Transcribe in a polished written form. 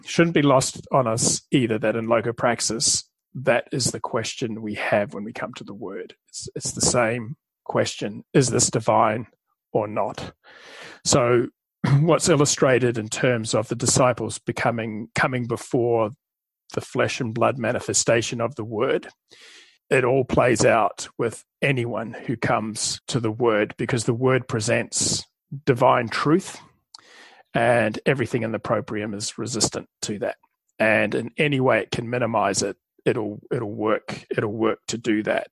shouldn't be lost on us either that in logopraxis, that is the question we have when we come to the word. It's the same question: is this divine or not? So what's illustrated in terms of the disciples coming before the flesh and blood manifestation of the word, it all plays out with anyone who comes to the word, because the word presents divine truth, and everything in the proprium is resistant to that. And in any way it can minimize it, it'll work to do that.